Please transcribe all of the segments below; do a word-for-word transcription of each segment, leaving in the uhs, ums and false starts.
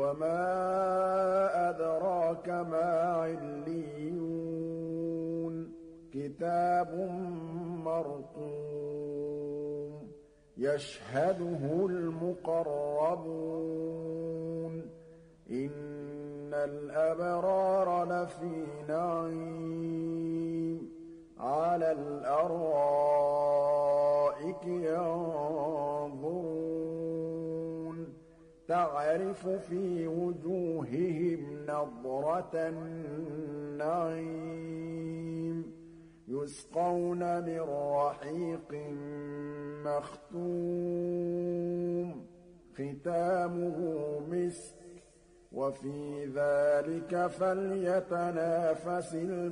وَمَا أَدْرَاكَ مَا عِلِّيُّونَ كِتَابٌ مَّرْقُومٌ يَشْهَدُهُ الْمُقَرَّبُونَ إِنَّ الْأَبْرَارَ لَفِي نَعِيمٍ عَلَى الْأَرَائِكِ يَنظُرُونَ تَعْرِفُ فِي وُجُوهِهِمْ نَضْرَةَ النَّعِيمِ يُسْقَوْنَ مِن رَّحِيقٍ مَّخْتُومٍ خِتَامُهُ مِسْكٌ وَفِي ذَلِكَ فَلْيَتَنَافَسِ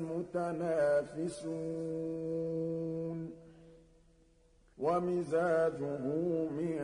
الْمُتَنَافِسُونَ وَمِزَاجُهُ مِن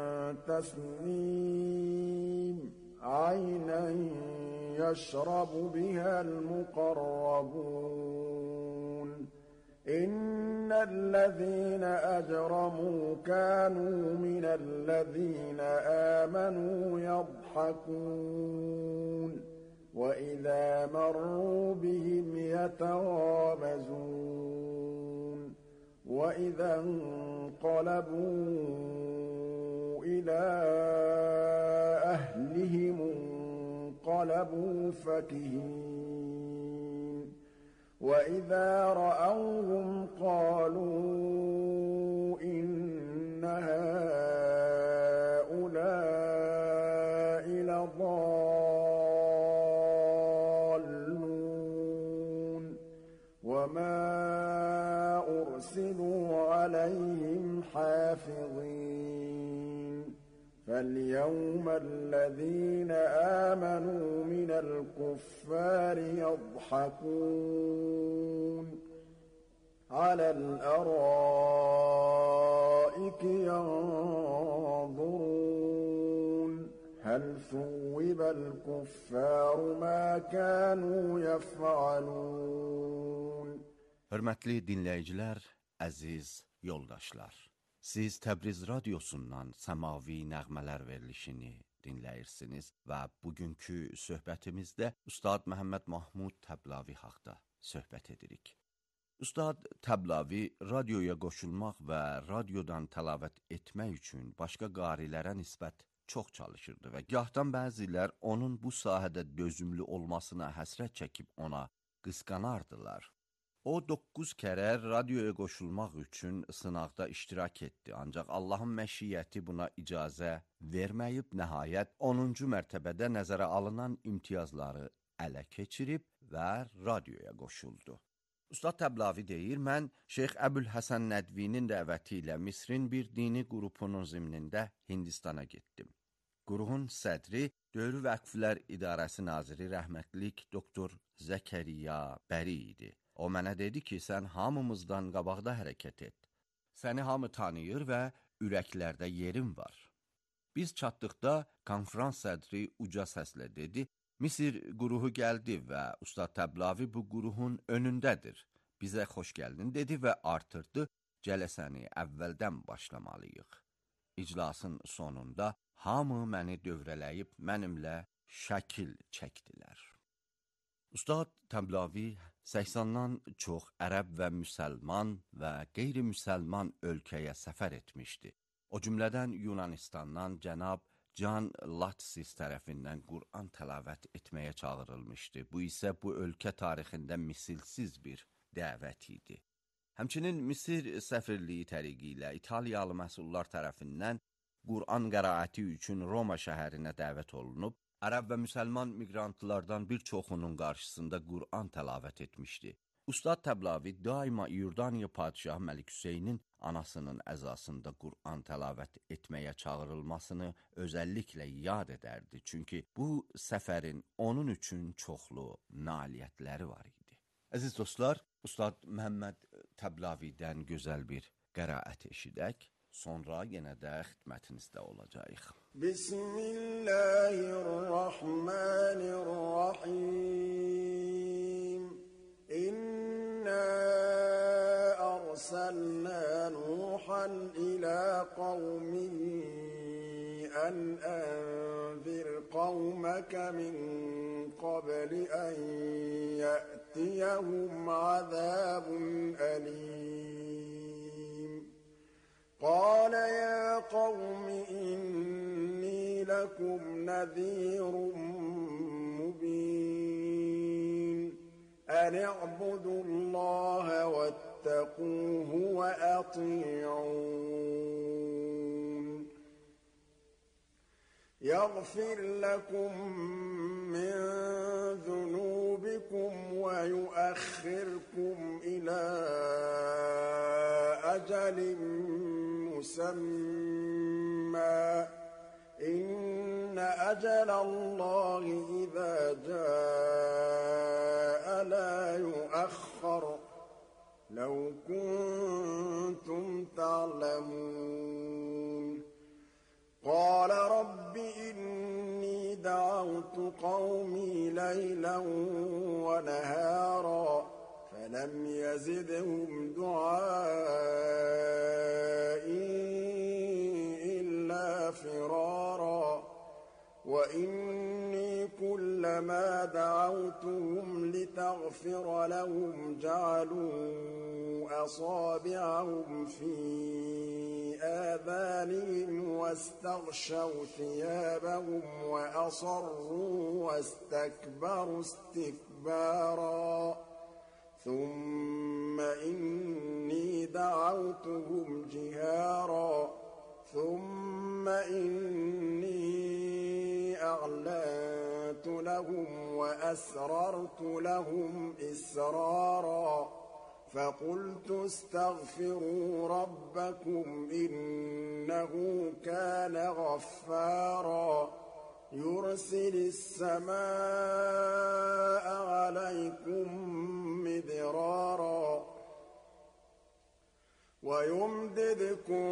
تَسْنِيمٍ عَيْنًا يَشْرَبُ بِهَا الْمُقَرَّبُونَ إِنَّ الَّذِينَ أَجْرَمُوا كَانُوا مِنَ الَّذِينَ آمَنُوا يَضْحَكُونَ وَإِذَا مَرُّوا بِهِمْ يَتَغَامَزُونَ وَإِذَا انقَلَبُوا إِلَىٰ أَهْلِهِمُ انقَلَبُوا فَكِهِينَ وَإِذَا رَأَوْهُمْ قَالُوا إِنَّ هَٰؤُلَاءِ لَضَالُّونَ وَمَا أُرْسِلُوا عَلَيْهِمْ حَافِظِينَ فَالْيَوْمَ الَّذِينَ آمَنُوا مِنَ الْكُفَّارِ يَضْحَكُونَ عَلَى الْأَرَائِكِ يَنظُرُونَ هَلْ ثُوِّبَ الْكُفَّارُ مَا كَانُوا يَفْعَلُونَ Hörmətli dinləyicilər, əziz yoldaşlar. Siz Təbriz radiosundan səmavi nəğmələr verilişini dinləyirsiniz və bugünkü söhbətimizdə Ustad Məhəmməd Mahmud Təblavi haqda söhbət edirik. Ustad Təblavi radioya qoşulmaq və radiodan təlavət etmək üçün başqa qarilərə nisbət çox çalışırdı və gahdan bəzilər onun bu sahədə dözümlü olmasına həsrət çəkib ona qısqanardılar. O, doqquz kərə radioya qoşulmaq üçün sınaqda iştirak etdi, ancaq Allahın məşiyyəti buna icazə verməyib, nəhayət onuncu mərtəbədə nəzərə alınan imtiyazları ələ keçirib və radioya qoşuldu. Ustad Təblavi deyir, mən Şeyx Əbülhəsən Nədvinin dəvəti ilə Misrin bir dini qrupunun zimnində Hindistana getdim. Qruhun sədri Dövrü Vəqflər İdarəsi Naziri rəhmətlik doktor Zəkəriya Bəri idi. O mənə dedi ki, sən hamımızdan qabaqda hərəkət et. Səni hamı tanıyır və ürəklərdə yerin var. Biz çatdıqda konfrans sədri uca səslə dedi, Misir quruhu gəldi və Ustad Təblavi bu quruhun önündədir. Bizə xoş gəldin dedi və artırdı, cələsəni əvvəldən başlamalıyıq. İclasın sonunda hamı məni dövrələyib mənimlə şəkil çəkdilər. Ustad Təblavi səksandan çox ərəb və müsəlman və qeyri-müsəlman ölkəyə səfər etmişdi. O cümlədən Yunanistandan cənab Can Latsis tərəfindən Qur'an təlavət etməyə çağırılmışdı. Bu isə bu ölkə tarixində misilsiz bir dəvət idi. Həmçinin Misir səfirliyi təriqi ilə İtaliyalı məsullar tərəfindən Qur'an qəraəti üçün Roma şəhərinə dəvət olunub, ərəb və müsəlman miqrantlardan bir çoxunun qarşısında Qur'an təlavət etmişdi. Ustad Təblavi daima Yordaniya padişahı Məlik Hüseynin anasının əzasında Qur'an təlavət etməyə çağırılmasını özəlliklə yad edərdi. Çünki bu səfərin onun üçün çoxlu nailiyyətləri var idi. Əziz dostlar, Ustad Məhəmməd Təblavidən gözəl bir qəraət eşidək. Sonra yenə də xidmətinizdə olacaq. Bismillahirrahmanirrahim. İnna arsalna Nuhan ila qavmihi an وأنذر قومك من قبل أن يأتيهم عذاب أليم قال يا قوم إني لكم نذير مبين أن اعبدوا الله واتقوه وأطيعون يغفر لكم من ذنوبكم ويؤخركم إلى أجل مسمى إن أجل الله إذا جاء لا يؤخر لو كنتم تعلمون قال رب إني دعوت قومي ليلا ونهارا فلم يزدهم دعائي إلا فرارا وإني كلما دعوتهم لتغفر لهم جعلوا أصابعهم في آذانهم واستغشوا ثيابهم وأصروا واستكبروا استكبارا ثم إني دعوتهم جهارا ثم إني أعلنت لهم وأسررت لهم إسرارا فقلت استغفروا ربكم إنه كان غفارا يرسل السماء عليكم مدرارا ويمددكم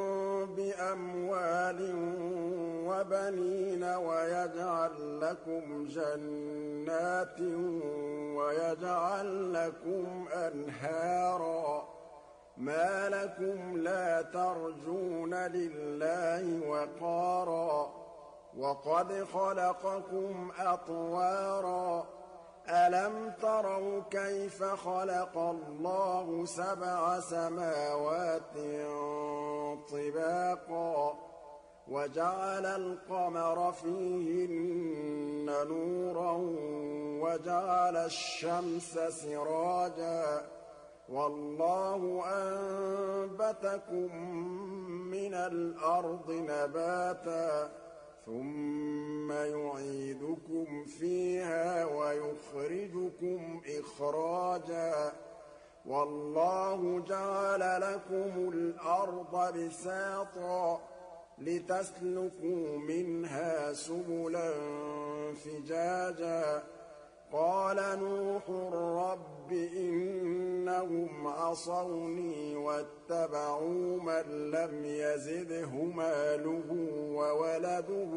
بأموال وبنين ويجعل لكم جنات ويجعل لكم أنهارا ما لكم لا ترجون لله وقارا وقد خلقكم أطوارا ألم تروا كيف خلق الله سبع سماوات طباقا وجعل القمر فيهن نورا وجعل الشمس سراجا والله أنبتكم من الأرض نباتا ثم يعيدكم فيها ويخرجكم إخراجا والله جعل لكم الأرض بساطا لتسلكوا منها سبلا فجاجا قال نوح رب إنهم عصوني واتبعوا من لم يزده ماله وولده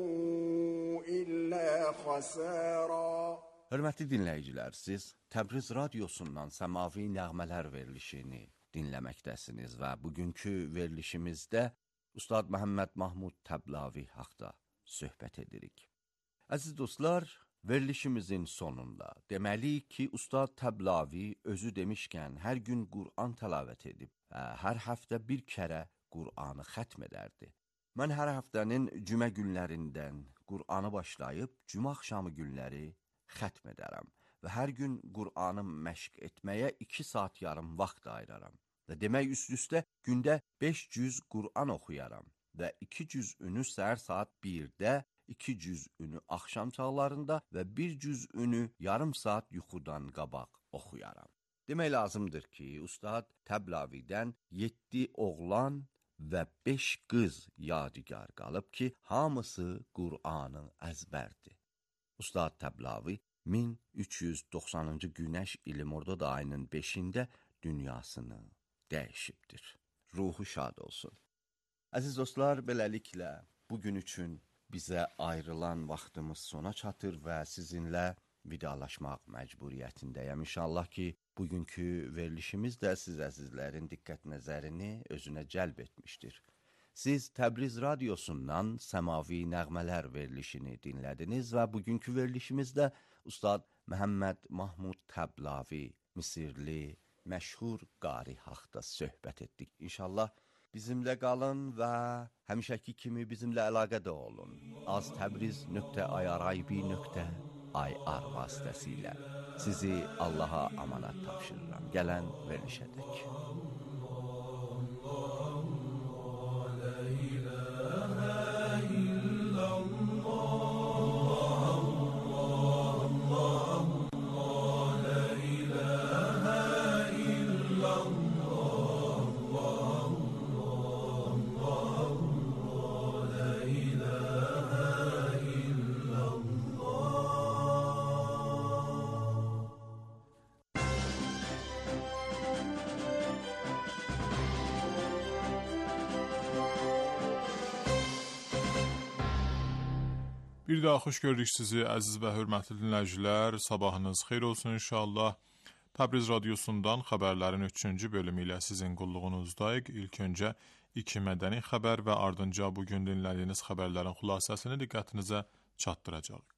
إلا خسارا. Hörmətli dinləyicilər, siz Təbriz radiosundan səmavi nəğmələr verilişini dinləməkdəsiniz və bugünkü verilişimizdə Ustad Məhəmməd Mahmud Təblavi haqda söhbət edirik. Əziz dostlar, verilişimizin sonunda deməliyik ki, Ustad Təblavi özü demişkən hər gün Qur'an təlavət edib və hər həftə bir kərə Qur'anı xətm edərdi. Mən hər həftənin cümə günlərindən Qur'anı başlayıb, cümə axşamı günləri xətm edərəm və hər gün Qur'anı məşq etməyə iki saat yarım vaxt ayıraram. Və demək üst-üstə gündə beş cüz Qur'an oxuyaram və iki cüzünü səhər saat birdə, iki cüzünü axşam çağlarında və bir cüzünü yarım saat yuxudan qabaq oxuyaram. Demək lazımdır ki, Ustad Təblavidən yeddi oğlan və beş qız yadigar qalıb ki, hamısı Qur'anı əzbərdir. Ustad Təblavi min üç yüz doxsanıncı günəş ili Mordad ayının beşində dünyasını dəyişibdir. Ruhu şad olsun. Əziz dostlar, beləliklə bugün üçün bizə ayrılan vaxtımız sona çatır və sizinlə vidalaşmaq məcburiyyətindəyəm. İnşallah ki, bugünkü verilişimiz də siz əzizlərin diqqət nəzərini özünə cəlb etmişdir. Siz Təbriz Radiosundan Səmavi Nəğmələr verilişini dinlədiniz və bugünkü verilişimizdə Ustad Məhəmməd Mahmud Təblavi, Misirli, məşhur qari haqqında söhbət etdik. İnşallah bizimlə qalın və həmişəki kimi bizimlə əlaqədə olun. az təbriz nöqtə i r i b nöqtə i r vasitəsilə sizi Allaha amanat tapşırıram. Gələn verilişədək. Bir daha xoş gördük sizi əziz və hörmətli dinləyicilər. Sabahınız xeyir olsun inşallah. Təbriz Radiosundan xəbərlərin üçüncü bölümü ilə sizin qulluğunuzdayıq. İlk öncə iki mədəni xəbər və ardınca bugün dinlədiyiniz xəbərlərin xülasəsini diqqətinizə çatdıracağıq.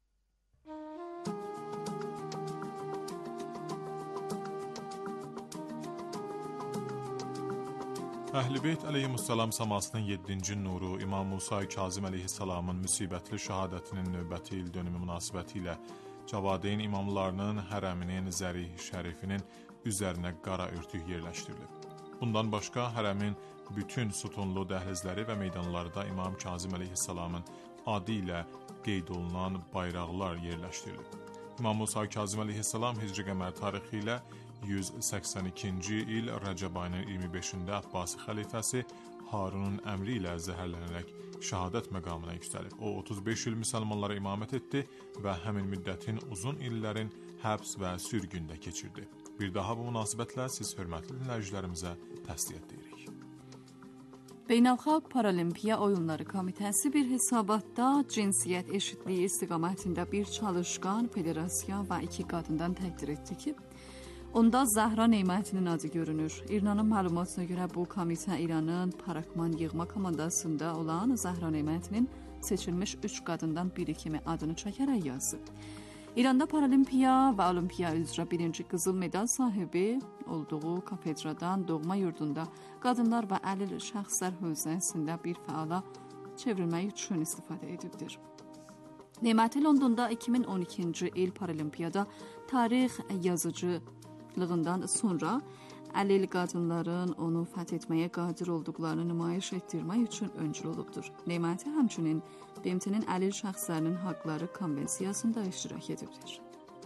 Əhl-i Beyt əleyhissalam səmasının yeddinci nuru İmam Musa Kazım əleyhissalamın müsibətli şəhadətinin növbəti il dönümü münasibəti ilə Cavadeyn imamlarının hərəminin zərih şərifinin üzərinə qara örtük yerləşdirilib. Bundan başqa hərəmin bütün sütunlu dəhlizləri və meydanlarda İmam Kazım əleyhissalamın adı ilə qeyd olunan bayraqlar yerləşdirilib. İmam Musa Kazım əleyhissalam Hicri qəmər tarixi ilə yüz səksən ikinci il Rəcəb ayının iyirmi beşində Abbasi xəlifəsi Harunun əmri ilə zəhərlənərək şəhadət məqamına yüksəlib. O otuz beş il müsəlmanlara imamət etdi və həmin müddətin uzun illərin həbs və sürgündə keçirdi. Bir daha bu münasibətlə siz hörmətli dinləyicilərimizə təsdiq edirik. Beynəlxalq Paralimpiya Oyunları Komitəsi bir hesabatda cinsiyyət eşitliyi istiqamətində bir çalışqan, federasiya və iki qadından təqdir etdi ki, onda Zəhra Neymətinin adı görünür. İranın məlumatına görə bu komitə İranın Parakman yığma komandasında olan Zəhra Neymətinin seçilmiş üç qadından biri kimi adını çəkərək yazdı. İranda Paralimpiya və Olimpiya üzrə birinci qızıl medal sahibi olduğu kafedradan doğma yurdunda qadınlar və əlil şəxslər hövzəsində bir fəala çevrilmək üçün istifadə edibdir. Neyməti Londonda iki min on ikinci il Paralimpiyada tarix yazıcılığından sonra əlil qadınların onu fəth etməyə qadir olduqlarını nümayiş etdirmək üçün öncül olubdur. Neyməti həmçinin B M T-nin əlil şəxslərinin haqları konvensiyasında iştirak edibdir.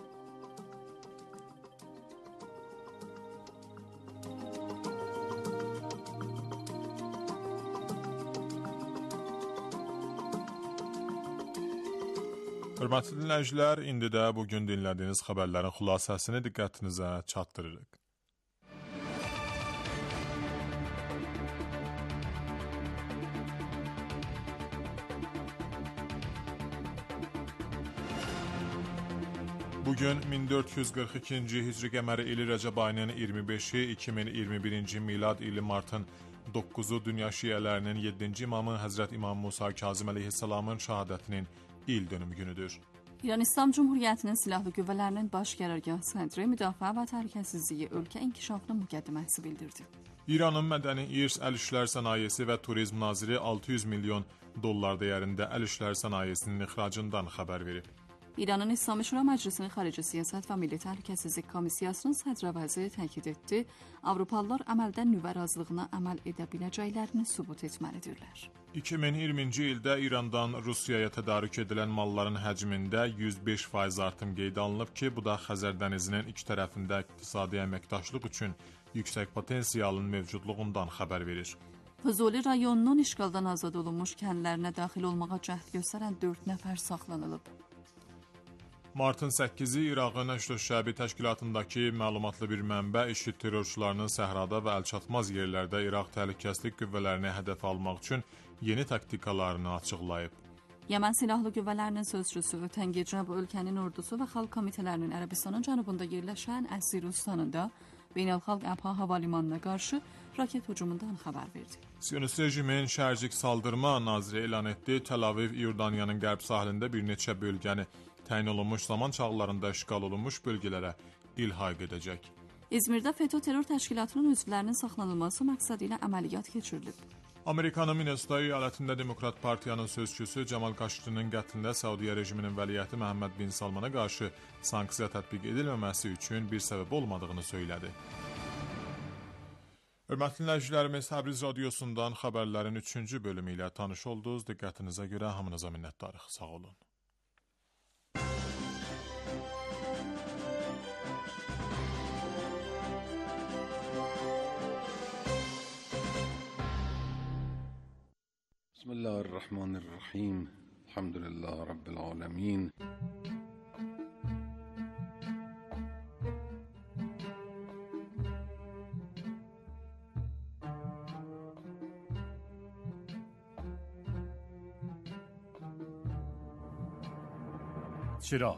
Hörmətli dinləyicilər, indi də bugün dinlədiyiniz xəbərlərin xülasəsini diqqətinizə çatdırırıq. Bugün min dörd yüz qırx ikinci Hicri qəməri ili Rəcəb ayının iyirmi beşi, iki min iyirmi birinci milad ili martın doqquzu dünya şiələrinin yeddinci imamı Həzrət İmam Musa Kazım əleyhissalamın şəhadətinin il dönümü günüdür. İran İslam Cumhuriyyətinin Silahlı Qüvvələrinin Baş Qərargah sədri Müdafiə və Təhlükəsizliyi ölkə inkişafının müqəddiməsi bildirdi. İranın mədəni irs, əl işlər sənayesi və turizm naziri altı yüz milyon dollar dəyərində əl işlər sənayesinin ixracından xəbər verib. İranın İslami Şura Məclisinin Xarici Siyasət və Milli Təhlükəsizlik Komissiyasının sədrəvəzi təkid etdi, Avropalılar əməldə nüvə razılığına əməl edə biləcəklərini sübut etməlidirlər. iki min iyirminci ildə İrandan Rusiyaya tədarük edilən malların həcmində yüz beş faiz artım qeyd alınıb ki, bu da Xəzər dənizinin iki tərəfində iqtisadi əməkdaşlıq üçün yüksək potensialın mövcudluğundan xəbər verir. Füzuli rayonunun işğaldan azad olunmuş kəndlərinə daxil olmağa cəhd göstərən dörd nəfər saxlanılıb. Martın səkkizi İraqın Əşrəf Şəbi təşkilatındakı məlumatlı bir mənbə IŞİD terrorçularının səhrada və əlçatmaz yerlərdə İraq təhlükəsizlik qüvvələrini hədəf almaq üçün yeni taktikalarını açıqlayıb. Yəmən Silahlı Qüvvələrinin sözçüsü ötən gecə bu ölkənin ordusu və xalq komitələrinin Ərəbistanın cənubunda yerləşən Əsir Ustanında Beynəlxalq Əbha Hava Limanına qarşı raket hücumundan xəbər verdi. Siyonist rejimin şərcik saldırma naziri elan etdi. Tel Aviv, İordaniyanın qərb sahilində bir neçə bölgəni təyin olunmuş zaman çağlarında işğal olunmuş bölgələrə ilhaq edəcək. İzmirdə FETÖ terror təşkilatının üzvlərinin saxlanılması məqsədi ilə əməliyyat keçirilib. Amerikanın Minnesota eyalətində Demokrat Partiyanın sözçüsü Cemal Kaşqinin qətlində Səudiyyə rejiminin vəliəhdi Məhəmməd bin Salmana qarşı sanksiya tətbiq edilməməsi üçün bir səbəb olmadığını söylədi. Hörmətli dinləyicilərimiz, Təbriz radiosundan xəbərlərin üçüncü bölümü ilə tanış oldunuz. Diqqətinizə görə hamınıza minnətdarıq. Sağ olun. Bismillahirrahmanirrahim. Elhamdülillah Rabbil alemin. چراغ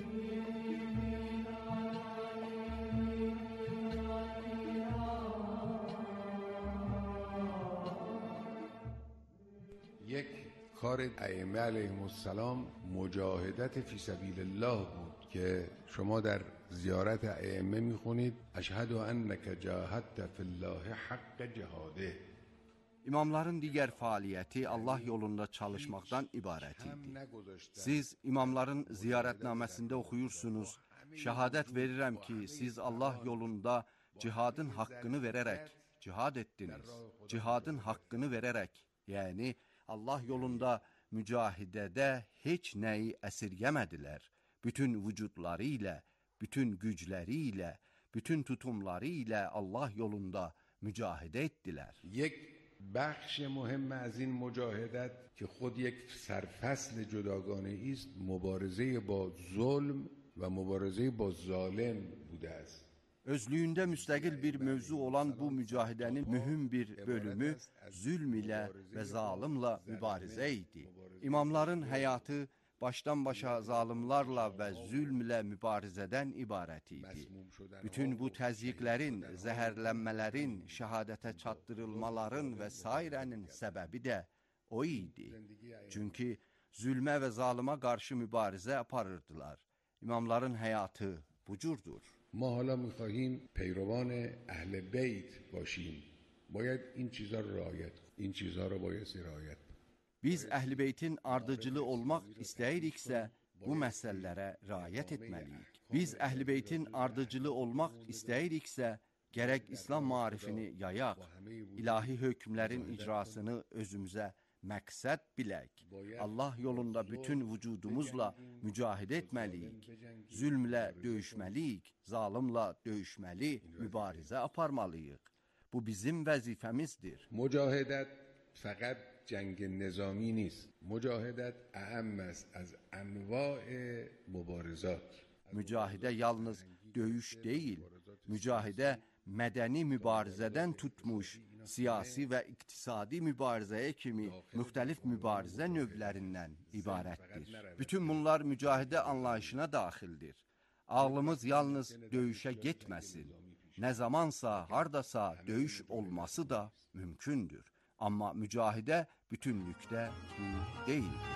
یک کار ائمه علیهم السلام مجاهدت فی سبیل الله بود که شما در زیارت ائمه میخونید اشهد انک جاهدت فی الله حق جهاده. İmamların digər fəaliyyəti Allah yolunda çalışmaqdan ibarət idi. Siz imamların ziyarətnaməsində oxuyursunuz, şəhadət verirəm ki, siz Allah yolunda cihadın haqqını verərək cihad etdiniz. Cihadın haqqını verərək, yəni Allah yolunda mücahidədə heç nəyi əsirgəmədilər. Bütün vücudları ilə, bütün gücləri ilə, bütün tutumları ilə Allah yolunda mücahidə etdilər. یک بخش مهم از این مجاهدت که خود یک سرفصل جداگانه است مبارزه با ظلم و مبارزه با ظالم بوده است. Özlüyündə müstəqil bir mövzu olan bu mücahidənin mühüm bir bölümü zülm ilə və zalimla mübarizə idi. İmamların həyatı başdan başa zalimlarla və zülmlə mübarizədən ibarət idi. Bütün bu təzyiqlərin, zəhərlənmələrin, şəhadətə çatdırılmaların və sairənin səbəbi də o idi. Çünki zülmə və zalıma qarşı mübarizə aparırdılar. İmamların həyatı bu cürdur. ما حالا می‌خواهیم پیروان اهل بیت باشیم. باید این چیزا رو رعایت کنیم. این چیزها رو باید رعایت کنیم. Biz Əhl-i Beytin ardıcılı olmaq istəyiriksə, bu məsələlərə riayət etməliyik. Biz Əhl-i Beytin ardıcılı olmaq istəyiriksə, gərək İslam maarifini yayaq, ilahi hökmlərin icrasını özümüzə məqsəd bilək. Allah yolunda bütün vücudumuzla mücahidə etməliyik. Zülmlə döyüşməliyik, zalimla döyüşməli, mübarizə aparmalıyıq. Bu bizim vəzifəmizdir. Mücahidət fəqət جنگ نظامی نیست. مجاهدت اهم است از انواع مبارزات. Mücahidə yalnız döyüş deyil, mücahidə mədəni mübarizədən tutmuş, siyasi və iqtisadi mübarizəyə kimi müxtəlif mübarizə növlərindən ibarətdir. Bütün bunlar mücahidə anlayışına daxildir. Ağlımız yalnız döyüşə getməsin. Nə zamansa, hardasa döyüş olması da mümkündür. Amma mücahidə bütünlükdə bu deyildir.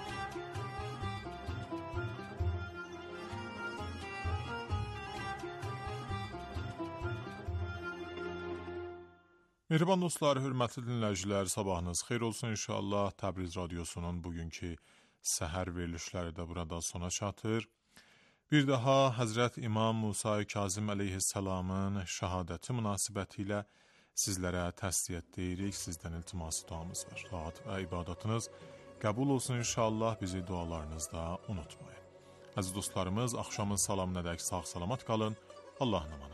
Mehriban dostlar, hörmətli dinləyicilər, sabahınız xeyir olsun inşallah. Təbriz radiosunun bugünkü səhər verilişləri də burada sona çatır. Bir daha Həzrət İmam Musa Kazim əleyhissalamın şəhadəti münasibətilə sizlərə təsdiyyət deyirik, sizdən iltiması duamız var. Rahat və ibadətiniz qəbul olsun inşallah, bizi dualarınızda unutmayın. Əziz dostlarımız, axşamın salamına dək sağ salamat qalın, Allah'ın amanı.